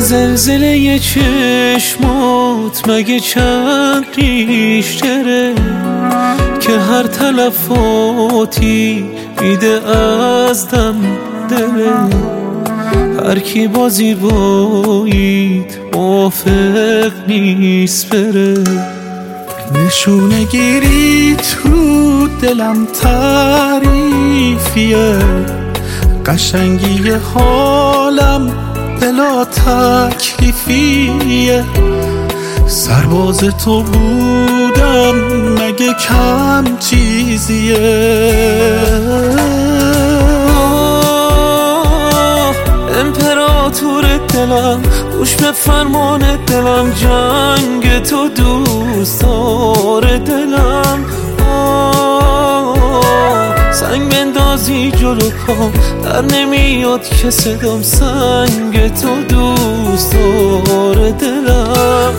زلزله چشمات مگه چند ریشتره که هر تلفاتی میده از دم دله. هر کی با زیباییت موافق نیست بره. نشونه گیری تو دلم تعریفیه، قشنگی حالم بلا تکلیفیه. سرباز تو بودم مگه کم چیزیه. امپراتور دلم گوش به فرمان دلم، جنگ تو دوستار دلم. سنگ بندازی جلو پام در نمیاد که صدام، سنگ تو دوستار دلم.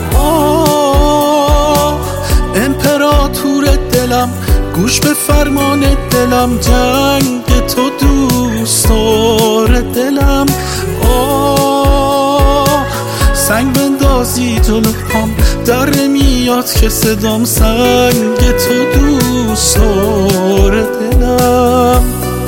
امپراتور دلم گوش به فرمان دلم، جنگ تو دوستار دلم. سنگ بندازی جلو پام در نمیاد که صدام، سنگ تو دوستار دلم.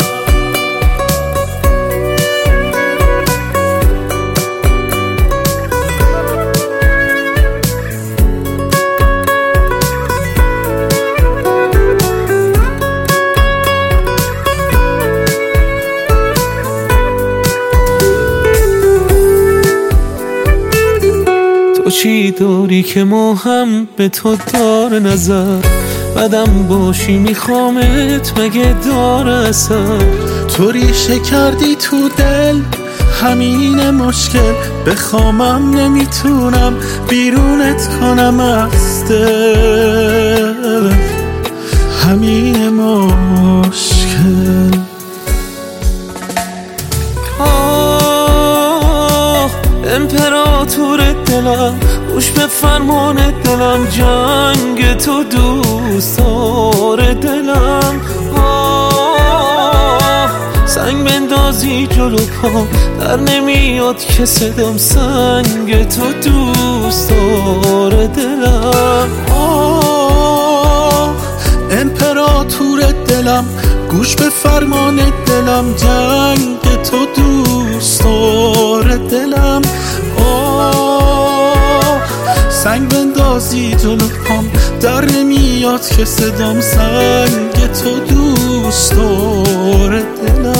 تو چی داری که ما هم به تو دار نظر، بدم باشی میخوامت مگه دار اثر. تو ریشه کردی تو دل همین مشکل، بخوامم نمیتونم بیرونت کنم از دل. همین مشکل. امپراتور دلم گوش به فرمان دلم، جنگ تو دوستار دلم. سنگ بندازی جلو پام در نمیاد که صدام، سنگ تو دوستار دلم. امپراتور دلم گوش به فرمان دلم، جنگ تو دوستار دلم. سنگ بندازی جلو پام در نمیاد که صدام، سنگ تو دوستار دلم.